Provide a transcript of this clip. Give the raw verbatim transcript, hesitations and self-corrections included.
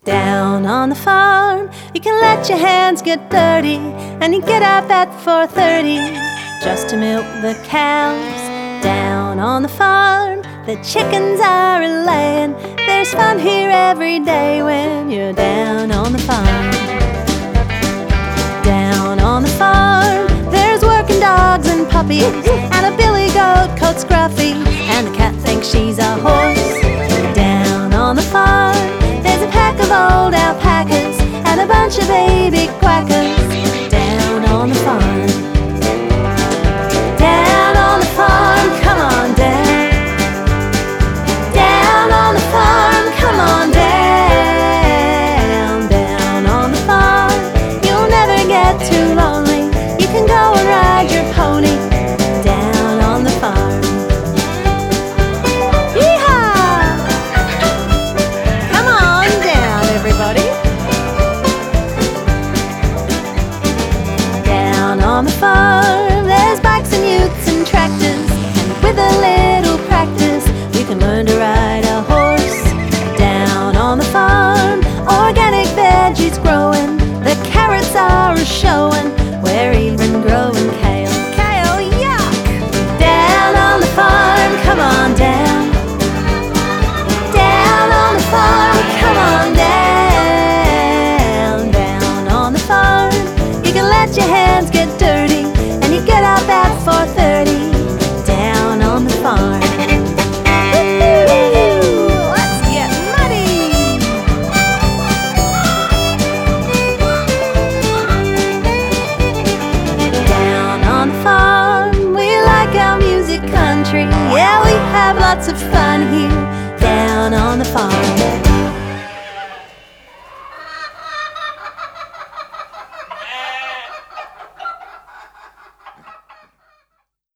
Down on the farm, you can let your hands get dirty, and you get up at four thirty just to milk the cows. Down on the farm, the chickens are a-laying. There's fun here every day when you're down on the farm. Down on the farm, there's working dogs and puppies, and a billy goat called Scruffy, and the cat thinks she's a horse. Down on the farm, there's a pack of old alpacas and a bunch of baby quackers.